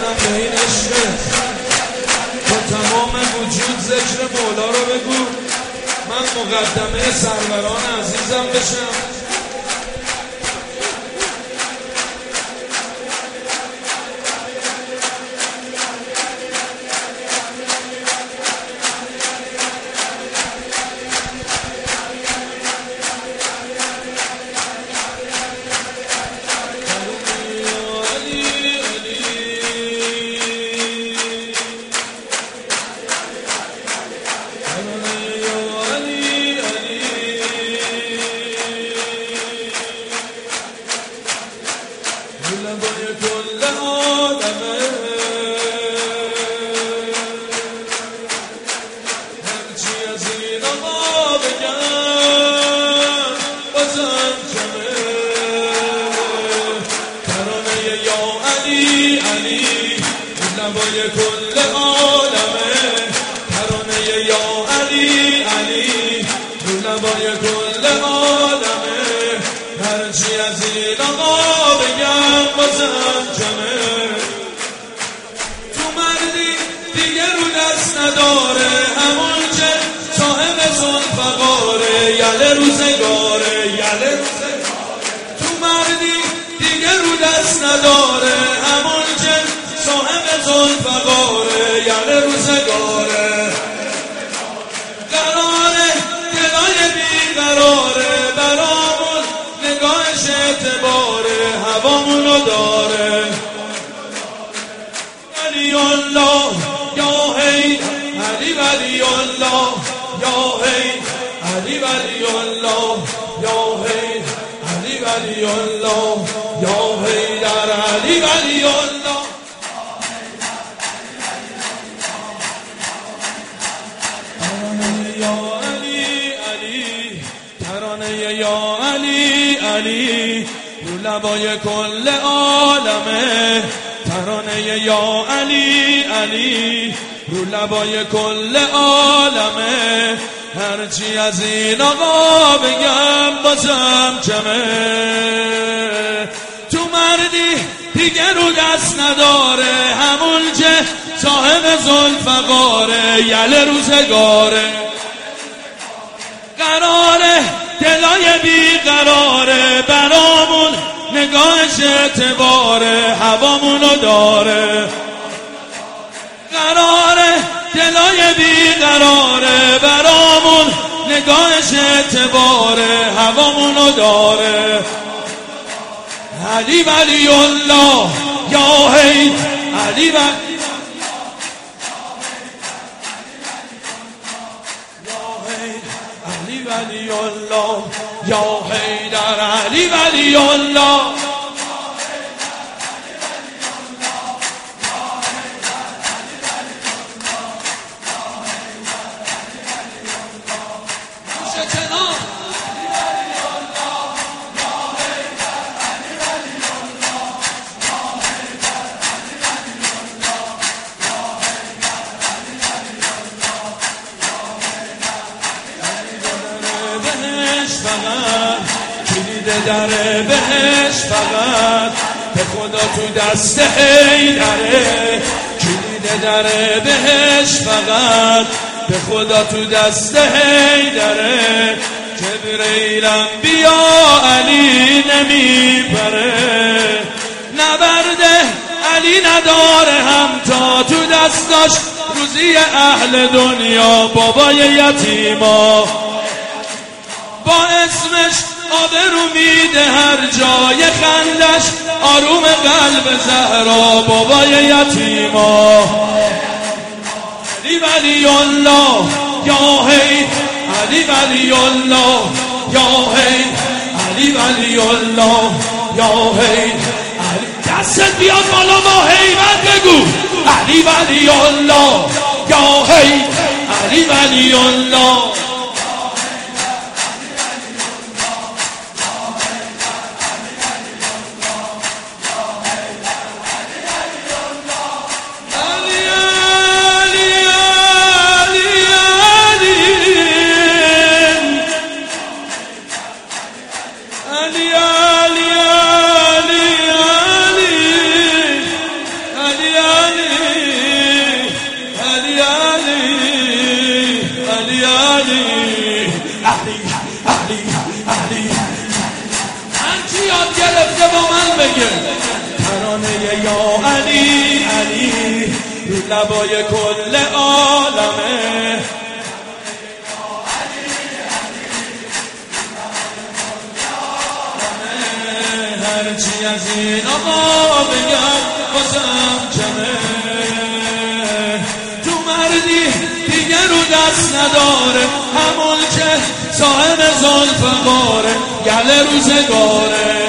بزنم به این عشقت، با تمام وجود ذکر مولا رو بگو، من مقدمه سروران عزیزم بشم. کل عالمه ترانه یا علی علی رو لبای کل عالمه، هرچی از این آقا بگم بازم کمه. تو مردی دیگه رو دست نداره، همون که صاحب ذوالفقاره، یله روزگاره یله روزگاره. تو مردی دیگه رو دست نداره، همون که صاحب ذوالفقاره، یله روزگاره. قراره دلای بیقراره، برامون نگاهش اعتباره، هوامونو داره. علی الله یا هی علی ولی الله یا هی علی ولی الله یا هی علی ولی الله یا هی در علی ولی الله. ترانه یا علی علی رو لبای کل عالمه، ترانه یا علی علی رو لبای کل عالمه، هرچی از این آقا بگم بازم کمه. تو مردی دیگه رو دست نداره، همون که صاحب ذوالفقاره، یله روزگاره. قراره دلای بیقراره، برامون نگاهش اعتباره، هوامونو داره. قراره دلای بیقراره، برامون نگاهش اعتباره، هوامونو داره. علی ولی الله یا هی علی ولی علی ولی الله یا حیدر علی ولی الله. کلید در بهش فقط به خدا تو دست حیدره، کلید در بهش فقط به خدا تو دست حیدره. جبرئیلم بیا علی نمیبره، نبرده علی نداره همتا، تو دستاش روزی اهل دنیا، بابای یتیما با اسمش آبرو میده هر جای، خندش آروم قلب زهرا، بابای یتیما. علی ولی الله یا هی علی ولی الله یا هی علی ولی الله یا هی. دستت بیاد بالا با هیبت بگو علی ولی الله یا هی علی ولی الله. Ali علی علی هرچی یاد گرفته با من بگه ترانه یا علی علی رو لبای کل عالمه هرچی از این آقا بگم بازم کمه تو مردی دیگه رو دست نداره همون که صاحب زلف باره گله روزگاره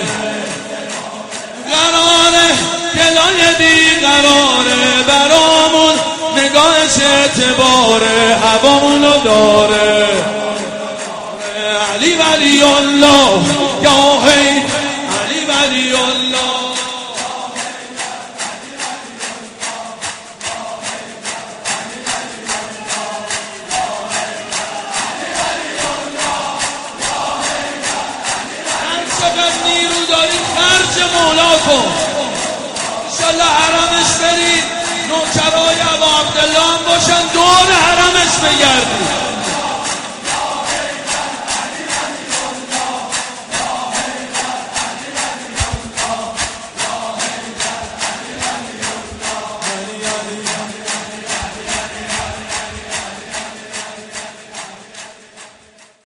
قراره گلای بیقراره برامون نگاهش اعتباره هوامونو داره علی ولی الله یا هی علی ولی الله چقدر نیرو داری خرج مولا کن انشالله حرمش برید نوکرای ابا عبدالله هم باشن دور حرمش بگردید